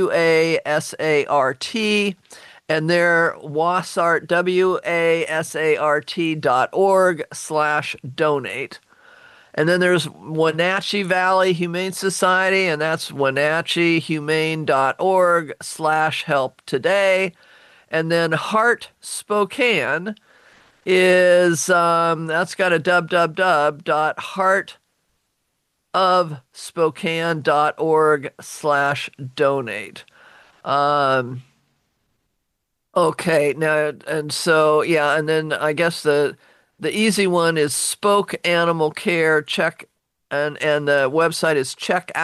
WASART. And they're WASART, WASART.org/donate. And then there's Wenatchee Valley Humane Society, and that's wenatcheehumane.org/help today. And then Heart Spokane is, that's got a www.heartofspokane.org/donate. Okay, now, and so, yeah, and then I guess the easy one is Spoke Animal Care, and the website is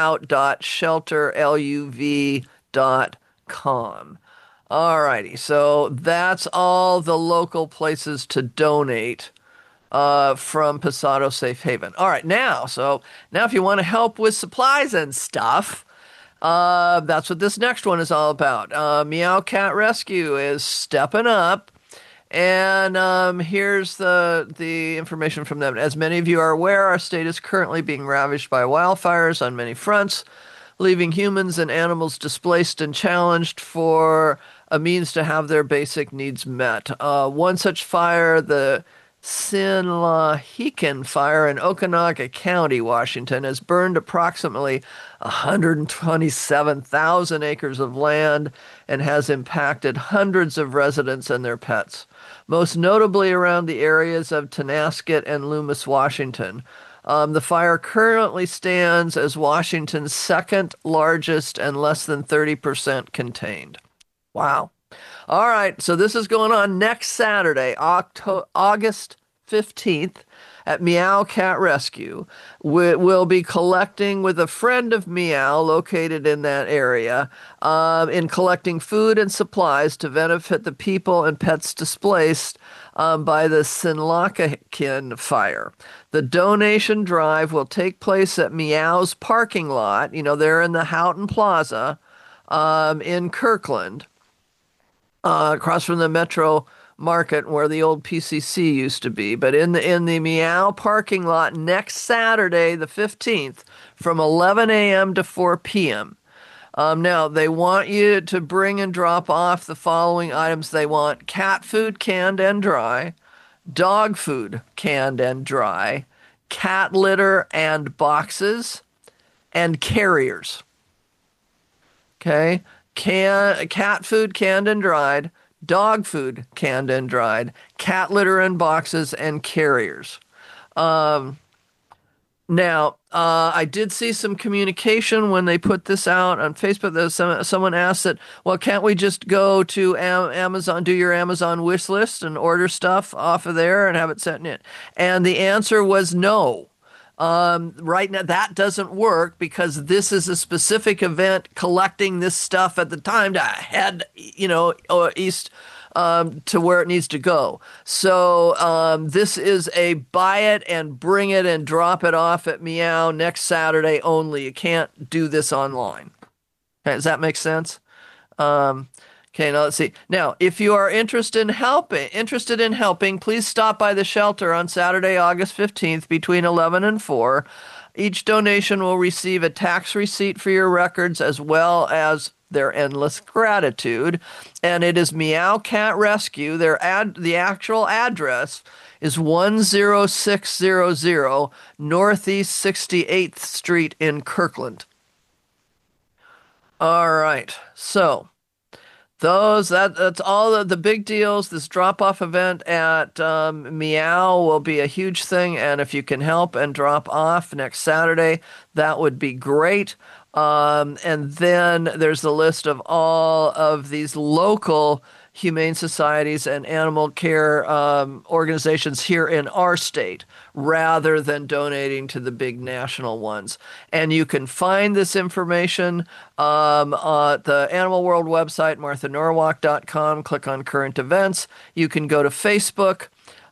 checkout.shelterluv.com. Alrighty, so that's all the local places to donate from Pasado Safe Haven. All right, now if you want to help with supplies and stuff, that's what this next one is all about. Meow Cat Rescue is stepping up, and here's the information from them. As many of you are aware, our state is currently being ravaged by wildfires on many fronts, leaving humans and animals displaced and challenged for a means to have their basic needs met. One such fire, the Sinlahican Fire in Okanagan County, Washington, has burned approximately 127,000 acres of land and has impacted hundreds of residents and their pets, most notably around the areas of Tonasket and Loomis, Washington. The fire currently stands as Washington's second largest and less than 30% contained. Wow. All right, so this is going on next Saturday, August 15th, at Meow Cat Rescue. We'll be collecting with a friend of Meow located in that area, in collecting food and supplies to benefit the people and pets displaced by the Sinlakakin fire. The donation drive will take place at Meow's parking lot. They're in the Houghton Plaza in Kirkland, across from the Metro Market where the old PCC used to be. But in the Meow parking lot next Saturday, the 15th, from 11 a.m. to 4 p.m. Now, they want you to bring and drop off the following items. They want cat food, canned and dry, dog food, canned and dry, cat litter and boxes, and carriers. Okay? Cat food, canned and dried, dog food, canned and dried, cat litter and boxes, and carriers. Now, I did see some communication when they put this out on Facebook. Someone asked that, well, can't we just go to Amazon, do your Amazon wish list and order stuff off of there and have it sent in? And the answer was no. Right now, that doesn't work because this is a specific event collecting this stuff at the time to head, east to where it needs to go. So this is a buy it and bring it and drop it off at Meow next Saturday only. You can't do this online. Okay, does that make sense? Okay, now let's see. Now, if you are interested in helping, please stop by the shelter on Saturday, August 15th between 11 and 4. Each donation will receive a tax receipt for your records as well as their endless gratitude. And it is Meow Cat Rescue. The actual address is 10600 Northeast 68th Street in Kirkland. All right, so that's all the big deals. This drop-off event at Meow will be a huge thing, and if you can help and drop off next Saturday, that would be great. And then there's the list of all of these local humane societies and animal care organizations here in our state, rather than donating to the big national ones. And you can find this information on the Animal World website, marthanorwalk.com. Click on current events. You can go to Facebook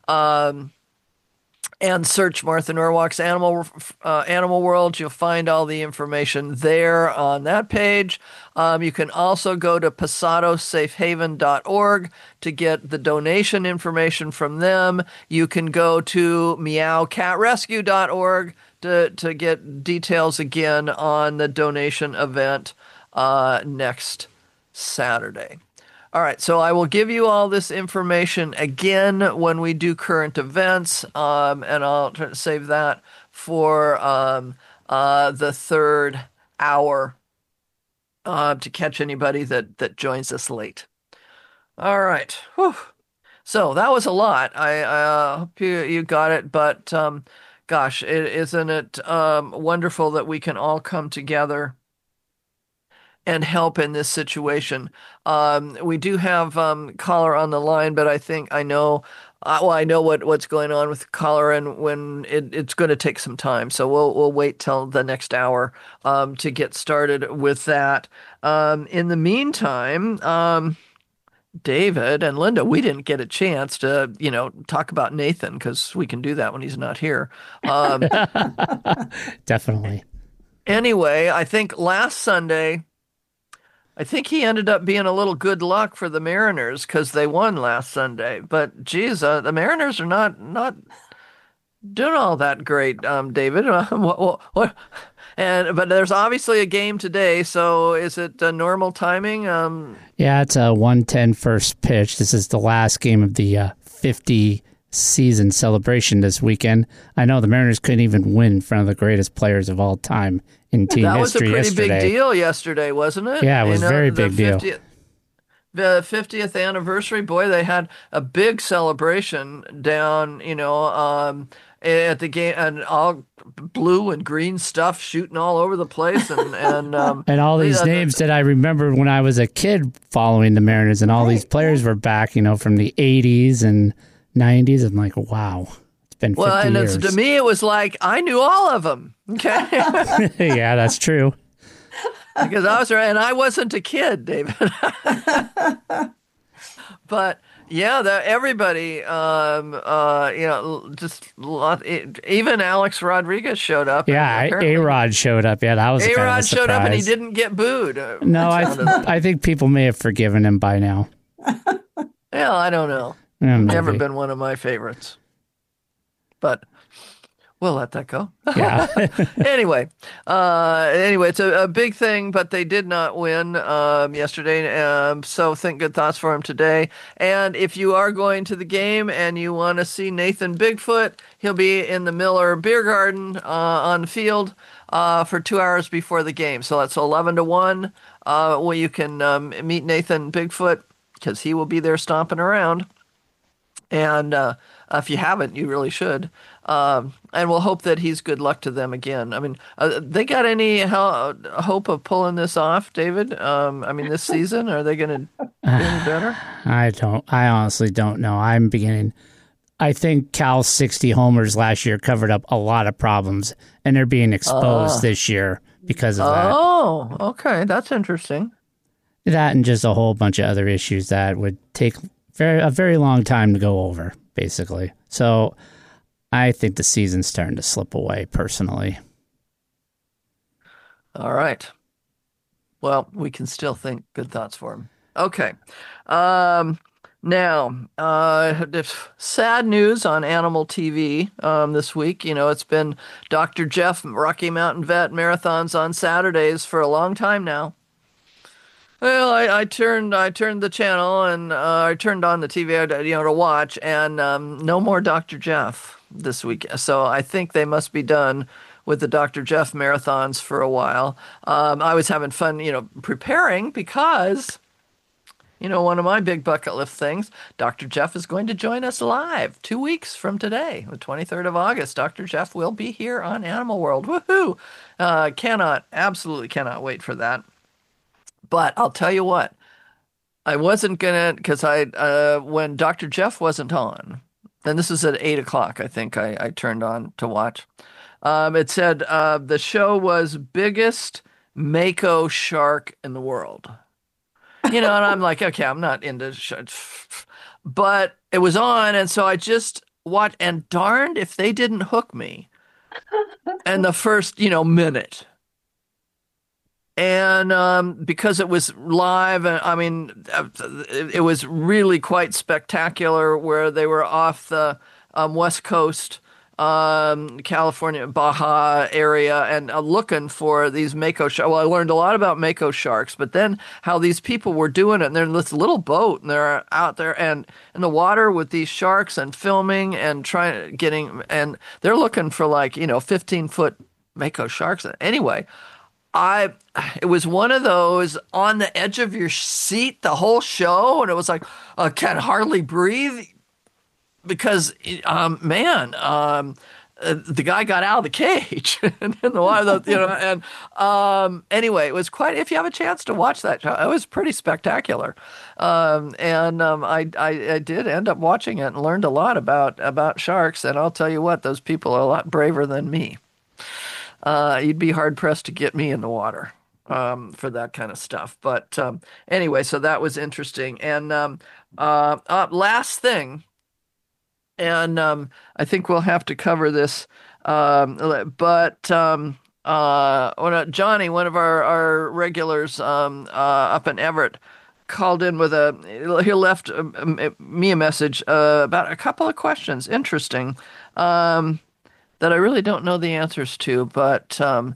and search Martha Norwalk's Animal World. You'll find all the information there on that page. You can also go to pasadosafehaven.org to get the donation information from them. You can go to meowcatrescue.org to get details again on the donation event next Saturday. All right, so I will give you all this information again when we do current events, and I'll try to save that for the third hour to catch anybody that joins us late. All right. Whew. So that was a lot. I hope you got it, but gosh, isn't it wonderful that we can all come together and help in this situation. We do have caller on the line, but I know what's going on with the caller, and when it's going to take some time. So we'll wait till the next hour to get started with that. In the meantime, David and Linda, we didn't get a chance to, talk about Nathan because we can do that when he's not here. Definitely. Anyway, I think last Sunday, he ended up being a little good luck for the Mariners because they won last Sunday. But geez, the Mariners are not doing all that great, David. What? But there's obviously a game today. So is it normal timing? Yeah, it's a 1:10 first pitch. This is the last game of the 50 season celebration this weekend. I know the Mariners couldn't even win in front of the greatest players of all time in team history yesterday. That was a pretty big deal yesterday, wasn't it? Yeah, it was a very big deal. The 50th anniversary, boy, they had a big celebration down, at the game, and all blue and green stuff shooting all over the place, and and all these names that I remember when I was a kid following the Mariners, and all these players were back, from the 80s and 90s. I'm like, wow, it's been 50 years. To me, it was like I knew all of them. Okay, yeah, that's true. Because I wasn't a kid, David. But Everybody, even Alex Rodriguez showed up. Yeah, A-Rod showed up. Yeah, that was kind of a A-Rod showed up and he surprise. didn't get booed. No, I think people may have forgiven him by now. Yeah, I don't know. Yeah, Never maybe. been one of my favorites. But we'll let that go. Yeah. Anyway, it's a big thing, but they did not win yesterday. So think good thoughts for him today. And if you are going to the game and you want to see Nathan Bigfoot, he'll be in the Miller Beer Garden on the field for 2 hours before the game. So that's 11 to 1 where you can meet Nathan Bigfoot because he will be there stomping around. And if you haven't, you really should. And we'll hope that he's good luck to them again. I mean, they got any hope of pulling this off, David? This season, are they going to do any better? I honestly don't know. I think Cal's 60 homers last year covered up a lot of problems, and they're being exposed this year because of that. Oh, okay. That's interesting. That and just a whole bunch of other issues that would take a very long time to go over, basically. So I think the season's starting to slip away, personally. All right. Well, we can still think good thoughts for him. Okay. Now, there's sad news on Animal TV this week. It's been Dr. Jeff Rocky Mountain Vet marathons on Saturdays for a long time now. Well, I turned the channel and I turned on the TV, to watch, and no more Dr. Jeff this week. So I think they must be done with the Dr. Jeff marathons for a while. I was having fun, preparing because, one of my big bucket list things, Dr. Jeff is going to join us live 2 weeks from today, the 23rd of August. Dr. Jeff will be here on Animal World. Woohoo! Absolutely cannot wait for that. But I'll tell you what, I wasn't gonna, because when Dr. Jeff wasn't on, and this is at 8 o'clock, I think I turned on to watch. It said the show was biggest mako shark in the world. And I'm like, okay, I'm not into sharks, but it was on, and so I just watched. And darned if they didn't hook me in the first, minute. And because it was live, it was really quite spectacular where they were off the West Coast, California, Baja area, and looking for these mako sharks. Well, I learned a lot about mako sharks, but then how these people were doing it. And they're in this little boat, and they're out there and in the water with these sharks and filming and and they're looking for 15-foot mako sharks. Anyway, it was one of those on the edge of your seat the whole show, and it was like I can hardly breathe because the guy got out of the cage and in the water, anyway, it was quite. If you have a chance to watch that show, it was pretty spectacular, I did end up watching it and learned a lot about sharks, and I'll tell you what, those people are a lot braver than me. You'd be hard-pressed to get me in the water for that kind of stuff. But anyway, so that was interesting. And last thing, and I think we'll have to cover this, but Johnny, one of our regulars up in Everett, called in with he left me a message about a couple of questions. Interesting. That I really don't know the answers to, but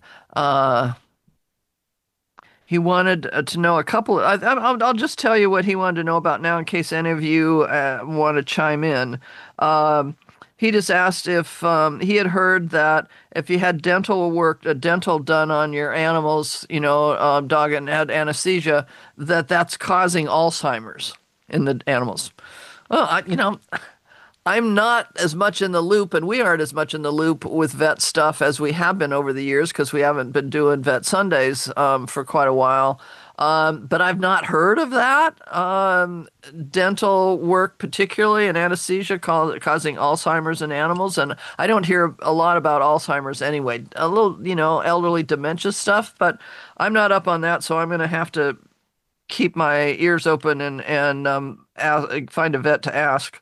he wanted to know a couple. I'll just tell you what he wanted to know about now, in case any of you want to chime in. He just asked if he had heard that if you had dental done on your animals, dog and had anesthesia, that's causing Alzheimer's in the animals. Well, I'm not as much in the loop, and we aren't as much in the loop with vet stuff as we have been over the years because we haven't been doing Vet Sundays for quite a while. But I've not heard of that. Dental work, particularly, and anesthesia causing Alzheimer's in animals. And I don't hear a lot about Alzheimer's anyway. A little, elderly dementia stuff, but I'm not up on that, so I'm going to have to keep my ears open and find a vet to ask.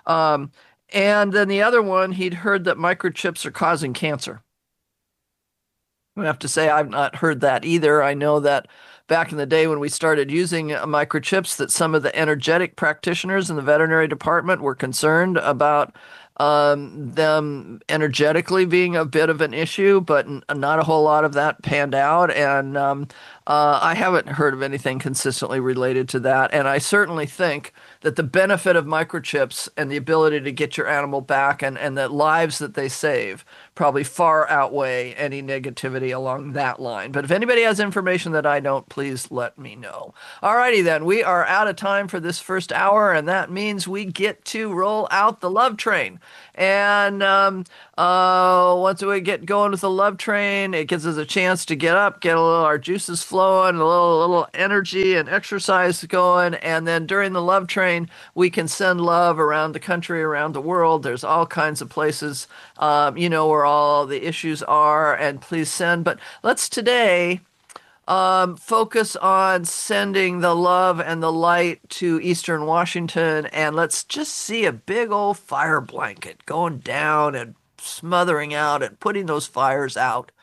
And then the other one, he'd heard that microchips are causing cancer. I have to say I've not heard that either. I know that back in the day when we started using microchips, that some of the energetic practitioners in the veterinary department were concerned about them energetically being a bit of an issue, but not a whole lot of that panned out. And I haven't heard of anything consistently related to that. And I certainly think that the benefit of microchips and the ability to get your animal back and the lives that they save probably far outweigh any negativity along that line. But if anybody has information that I don't, please let me know. All righty then, we are out of time for this first hour, and that means we get to roll out the love train. And once we get going with the love train, it gives us a chance to get up, get a little our juices flowing, a little energy and exercise going, and then during the love train, we can send love around the country, around the world. There's all kinds of places, where all the issues are, and please send. But let's today focus on sending the love and the light to Eastern Washington, and let's just see a big old fire blanket going down and smothering out and putting the fires out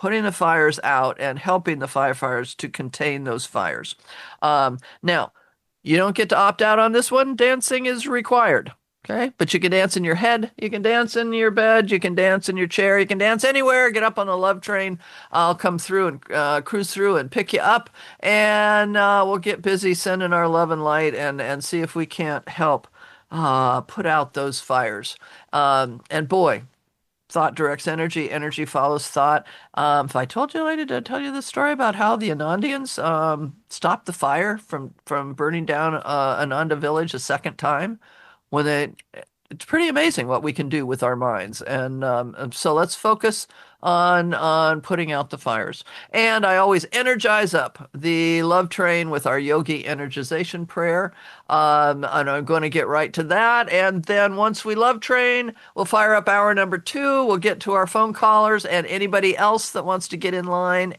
and helping the firefighters to contain those fires. Now, you don't get to opt out on this one. Dancing is required. Okay, but you can dance in your head, you can dance in your bed, you can dance in your chair, you can dance anywhere. Get up on the love train. I'll come through and cruise through and pick you up, and we'll get busy sending our love and light and see if we can't help put out those fires. And boy, thought directs energy, energy follows thought. If I told you, did I tell you the story about how the Anandians stopped the fire from burning down Ananda village a second time? It's pretty amazing what we can do with our minds. And so let's focus on putting out the fires. And I always energize up the love train with our yogi energization prayer. And I'm going to get right to that. And then once we love train, we'll fire up hour number 2. We'll get to our phone callers and anybody else that wants to get in line,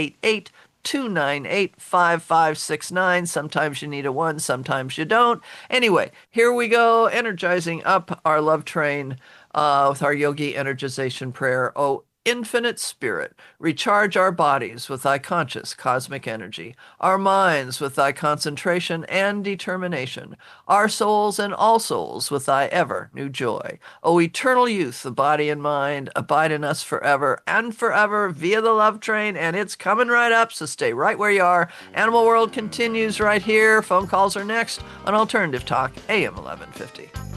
888-298-5569. Sometimes you need a 1, sometimes you don't. Anyway, here we go, energizing up our love train with our yogi energization prayer. Oh, infinite spirit, recharge our bodies with thy conscious cosmic energy, our minds with thy concentration and determination, our souls and all souls with thy ever new joy. O eternal youth, the body and mind, abide in us forever and forever via the love train, and it's coming right up, so stay right where you are. Animal World continues right here. Phone calls are next on Alternative Talk, AM 1150.